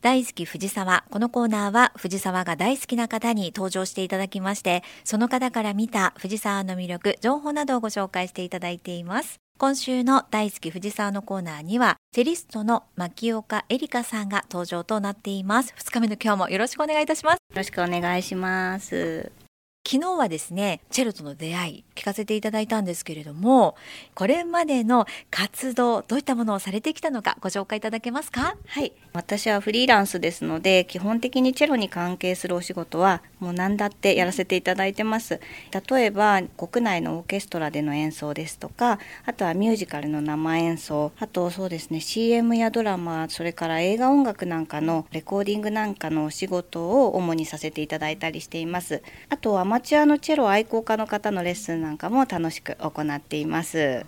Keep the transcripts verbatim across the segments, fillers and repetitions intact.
大好き藤沢。このコーナーは藤沢が大好きな方に登場していただきまして、その方から見た藤沢の魅力、情報などをご紹介していただいています。今週の大好き藤沢のコーナーにはチェリストの牧岡絵里香さんが登場となっています。ふつかめの今日もよろしくお願いいたします。よろしくお願いします。 昨日はですね、チェロとの出会い聞かせていただいたんですけれども、これまでの活動どういったものをされてきたのかご紹介いただけますか？ はい、私はフリーランスですので、基本的にチェロに関係するお仕事はもう何だってやらせていただいてます。例えば国内のオーケストラでの演奏ですとか、あとはミュージカルの生演奏、あとそうですね シーエム やドラマ、それから映画音楽なんかのレコーディングなんかのお仕事を主にさせていただいたりしています。あとアマチュアのチェロ愛好家の方のレッスンなんかも楽しく行っています。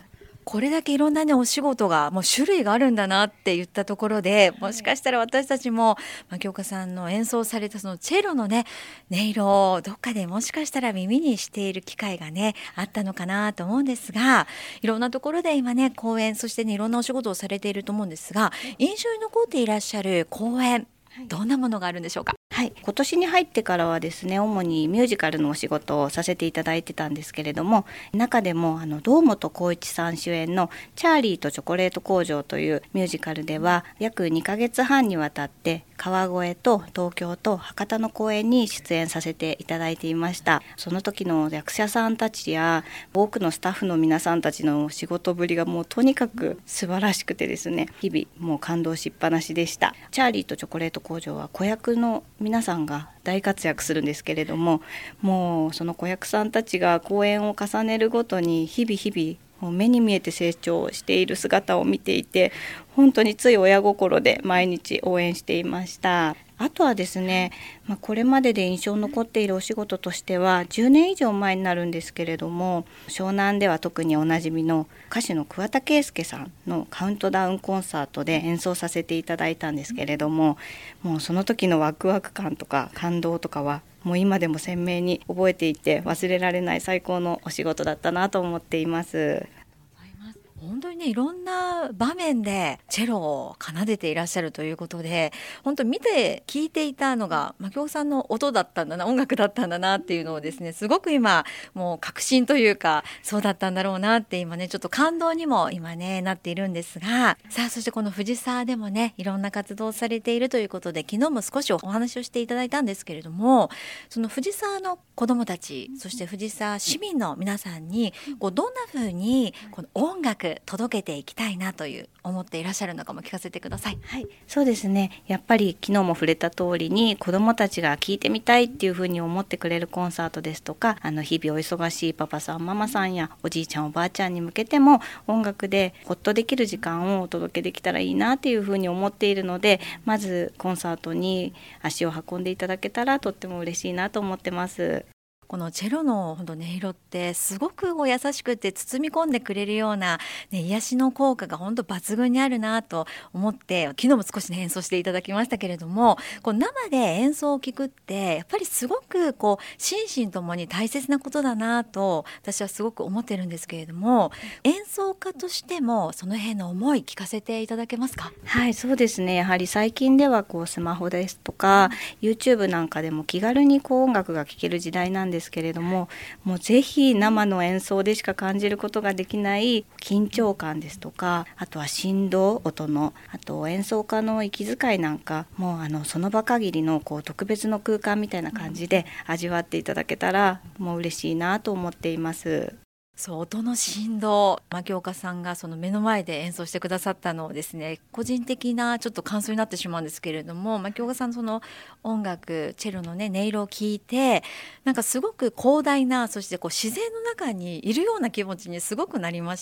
これだけいろんなねお仕事がもう種類があるんだなって言ったところで、もしかしたら私たちも牧岡さんの演奏されたそのチェロのね音色をどっかでもしかしたら耳にしている機会がねあったのかなと思うんですが、いろんなところで今ね公演、そしてねいろんなお仕事をされていると思うんですが、印象に残っていらっしゃる公演、どんなものがあるんでしょうか？ はい、今年に入ってからはですね、主にミュージカルのお仕事をさせていただいてたんですけれども、中でもあの堂本光一さん主演のチャーリーとチョコレート工場というミュージカルでは約にかげつはんにわたって川越と東京と博多の公演に出演させていただいていました。その時の役者さんたちや多くのスタッフの皆さんたちの仕事ぶりがもうとにかく素晴らしくてですね、日々もう感動しっぱなしでした。チャーリーとチョコレート工場は子役の皆さんが大活躍するんですけれども、もうその子役さんたちが公演を重ねるごとに日々日々もう目に見えて成長している姿を見ていて、本当につい親心で毎日応援していました。あとはですね、まあ、これまでで印象に残っているお仕事としてはじゅうねん以上前になるんですけれども、湘南では特におなじみの歌手の桑田佳祐さんのカウントダウンコンサートで演奏させていただいたんですけれども、もうその時のワクワク感とか感動とかはもう今でも鮮明に覚えていて、忘れられない最高のお仕事だったなと思っています。 本当にねいろんな場面でチェロを奏でていらっしゃるということで、本当に見て聞いていたのが牧岡さんの音だったんだな、音楽だったんだなっていうのをですね、すごく今もう確信というかそうだったんだろうなって今ねちょっと感動にも今ねなっているんですが、さあそしてこの藤沢でもねいろんな活動をされているということで、昨日も少しお話をしていただいたんですけれども、その藤沢の子どもたち、そして藤沢市民の皆さんにこうどんな風にこの音楽届けていきたいなという思っていらっしゃるのかも聞かせてください。 はい、そうですね、やっぱり昨日も触れた通りに子どもたちが聴いてみたいっていうふうに思ってくれるコンサートですとか、あの日々お忙しいパパさんママさんやおじいちゃんおばあちゃんに向けても音楽でほっとできる時間をお届けできたらいいなっていうふうに思っているので、まずコンサートに足を運んでいただけたらとっても嬉しいなと思ってます。 このチェロの本当音色ってすごくこう優しくて包み込んでくれるような、ね、癒しの効果が本当抜群にあるなと思って、昨日も少し、ね、演奏していただきましたけれども、こう生で演奏を聞くってやっぱりすごくこう心身ともに大切なことだなと私はすごく思ってるんですけれども、演奏家としてもその辺の思い聞かせていただけますか？ はい、そうですね、やはり最近ではこうスマホですとか YouTube なんかでも気軽にこう音楽が聴ける時代なんですですけれども、もうぜひ生の演奏でしか感じることができない緊張感ですとか、あとは振動、音の、あと演奏家の息遣いなんかもうあのその場限りのこう特別の空間みたいな感じで味わっていただけたらもう嬉しいなと思っています。 そう音の振動、牧岡さんがその目の前で演奏してくださったのをですね、個人的なちょっと感想になってしまうんですけれども、牧岡さんその音楽チェロのね音色を聞いて、なんかすごく広大な、そしてこう自然の中にいるような気持ちにすごくなりまして、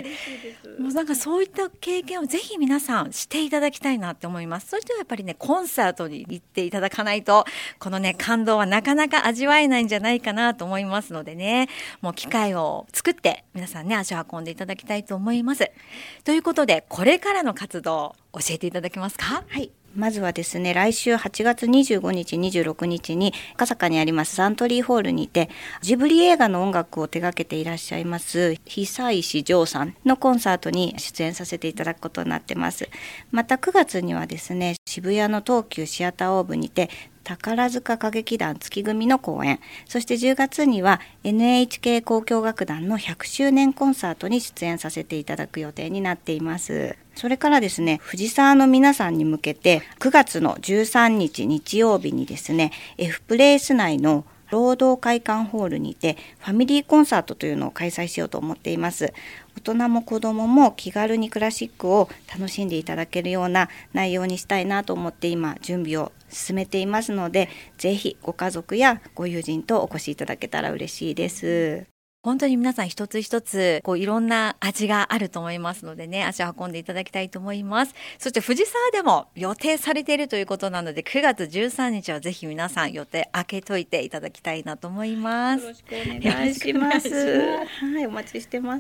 もうなんかそういった経験をぜひ皆さんしていただきたいなって思います。そしてやっぱりねコンサートに行っていただかないとこのね感動はなかなか味わえないんじゃないかなと思いますのでね、もう機会を作って皆さんね足を運んでいただきたいと思います。ということでこれからの活動教えていただけますか？ はい、まずはですね、来週はちがつにじゅうごにちにじゅうろくにちに赤坂にありますサントリーホールにてジブリ映画の音楽を手掛けていらっしゃいます久石譲さんのコンサートに出演させていただくことになってます。またくがつにはですね、 渋谷の東急シアターオーブにて宝塚歌劇団月組の公演、そしてじゅうがつには エヌエイチケー 交響楽団のひゃくしゅうねんコンサートに出演させていただく予定になっています。それからですね、藤沢の皆さんに向けてくがつのじゅうさんにち日曜日にですね、F プレイス内の労働会館ホールにてファミリーコンサートというのを開催しようと思っています。大人も子どもも気軽にクラシックを楽しんでいただけるような内容にしたいなと思って今準備を進めていますので、ぜひご家族やご友人とお越しいただけたら嬉しいです。 本当に皆さん一つ一つこういろんな味があると思いますのでね、足を運んでいただきたいと思います。そして藤沢でも予定されているということなので、くがつじゅうさんにちはぜひ皆さん予定開けといていただきたいなと思います。 よろしくお願いします。はい、お待ちしてます。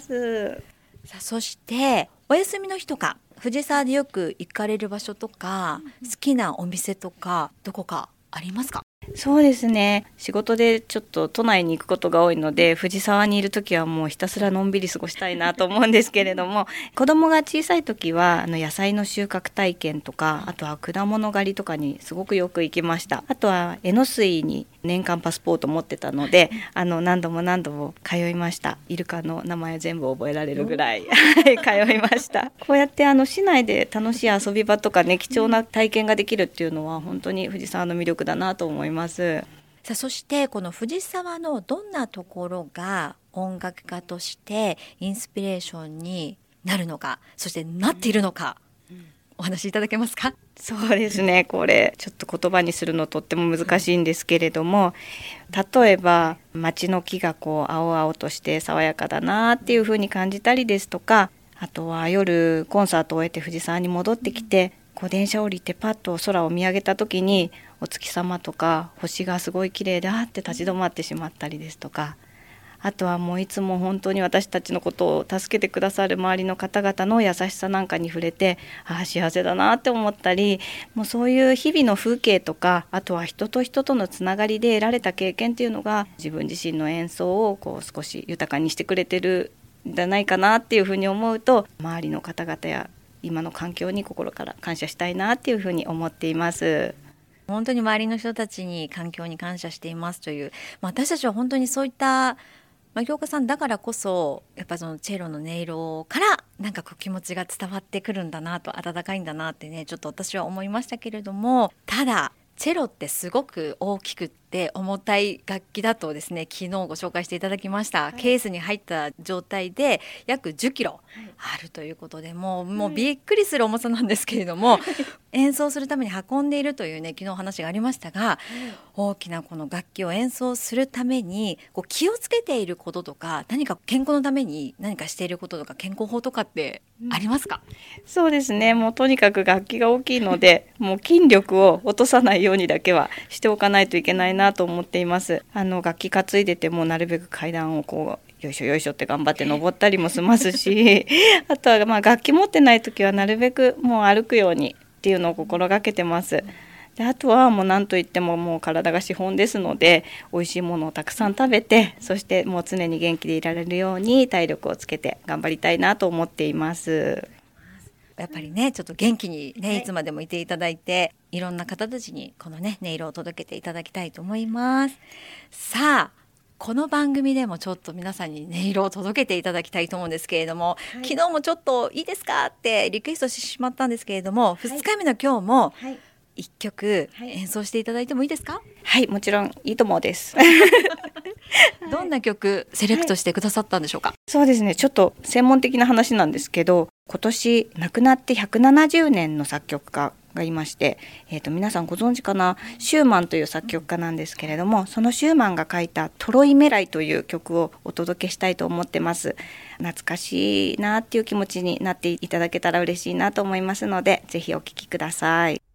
さあ、そしてお休みの日とか藤沢でよく行かれる場所とか、好きなお店とかどこかありますか？ そうですね、仕事でちょっと都内に行くことが多いので、藤沢にいるときはもうひたすらのんびり過ごしたいなと思うんですけれども子供が小さいときはあの野菜の収穫体験とか、あとは果物狩りとかにすごくよく行きました。あとは江ノ水に年間パスポート持ってたので、あの何度も何度も通いました。イルカの名前全部覚えられるぐらい通いました。こうやってあの市内で楽しい遊び場とかね、貴重な体験ができるっていうのは本当に藤沢の魅力だなと思います。さあ、そしてこの藤沢のどんなところが音楽家としてインスピレーションになるのか、そしてなっているのか、うんうん、お話しいただけますか？ そうですね、これちょっと言葉にするのとっても難しいんですけれども、例えば街の木がこう青々として爽やかだなっていう風に感じたりですとか、あとは夜コンサートを終えて藤沢に戻ってきて、こう電車降りてパッと空を見上げた時にお月様とか星がすごい綺麗であって立ち止まってしまったりですとか、あとはもういつも本当に私たちのことを助けてくださる周りの方々の優しさなんかに触れて、ああ幸せだなって思ったり、もうそういう日々の風景とか、あとは人と人とのつながりで得られた経験っていうのが自分自身の演奏をこう少し豊かにしてくれてるんじゃないかなっていうふうに思うと、周りの方々や今の環境に心から感謝したいなっていうふうに思っています。 本当に周りの人たちに環境に感謝していますという、まあ、私たちは本当にそういった牧岡さんだからこそ、やっぱそのチェロの音色からなんかこう気持ちが伝わってくるんだなと、温かいんだなってね、ちょっと私は思いましたけれども、ただチェロってすごく大きくって重たい楽器だとですね、昨日ご紹介していただきました、はい、ケースに入った状態で約じゅっキロあるということで、もう、もうびっくりする重さなんですけれども、はい、演奏するために運んでいるというね、昨日話がありましたが、はい、大きなこの楽器を演奏するためにこう気をつけていることとか、何か健康のために何かしていることとか、健康法とかってありますか？ うん、そうですね、もうとにかく楽器が大きいのでもう筋力を落とさないようにだけはしておかないといけないなと思っています。あの楽器担いでてもなるべく階段をこうよいしょよいしょって頑張って登ったりもしますしあとはまあ楽器持ってない時はなるべくもう歩くようにっていうのを心がけてます。であとはもう何といってももう体が資本ですので、美味しいものをたくさん食べて、そしてもう常に元気でいられるように体力をつけて頑張りたいなと思っています。 やっぱりね、ちょっと元気にね、いつまでもいていただいて、いろんな方たちにこのね、音色を届けていただきたいと思います。さあ、この番組でもちょっと皆さんに音色を届けていただきたいと思うんですけれども、はい、昨日もちょっといいですかってリクエストしてしまったんですけれども、はい、ふつかめの今日もいっきょく演奏していただいてもいいですか？ はい、もちろんいいと思うですどんな曲セレクトしてくださったんでしょうか？はい、 そうですね、ちょっと専門的な話なんですけど、今年亡くなってひゃくななじゅうねんの作曲家がいまして、えーと、皆さんご存知かな、シューマンという作曲家なんですけれども、そのシューマンが書いたトロイメライという曲をお届けしたいと思ってます。懐かしいなっていう気持ちになっていただけたら嬉しいなと思いますので、ぜひお聴きください。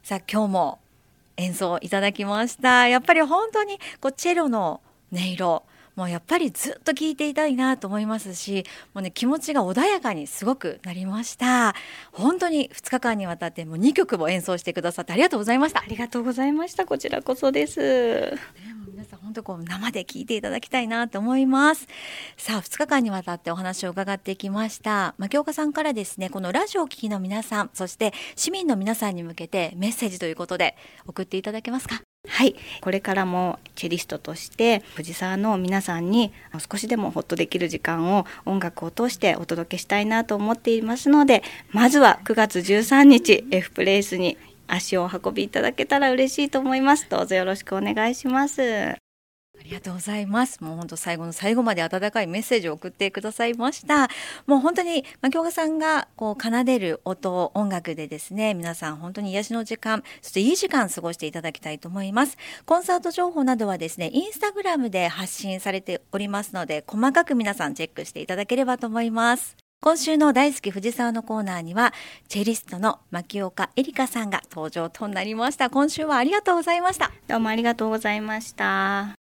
さあ今日も演奏いただきました。やっぱり本当にこうチェロの音色、もうやっぱりずっと聴いていたいなと思いますし、もうね気持ちが穏やかにすごくなりました。本当にふつかかんにわたってもうにきょくも演奏してくださってありがとうございました。 ありがとうございました。こちらこそです。 でも皆さん本当こう生で聴いていただきたいなと思います。さあふつかかんにわたってお話を伺ってきました。牧岡さんからですね、このラジオを聴きの皆さん、そして市民の皆さんに向けてメッセージということで送っていただけますか？ はい、これからもチェリストとして藤沢の皆さんに少しでもホッとできる時間を音楽を通してお届けしたいなと思っていますので、まずはくがつじゅうさんにち F プレイスに足をお運びいただけたら嬉しいと思います。どうぞよろしくお願いします。 ありがとうございます。もう本当最後の最後まで温かいメッセージを送ってくださいました。もう本当に牧岡さんがこう奏でる音、音楽でですね、皆さん本当に癒しの時間、そしていい時間過ごしていただきたいと思います。コンサート情報などはですね、インスタグラムで発信されておりますので、細かく皆さんチェックしていただければと思います。今週の大好き藤沢のコーナーにはチェリストの牧岡絵里香さんが登場となりました。今週はありがとうございました。 どうもありがとうございました。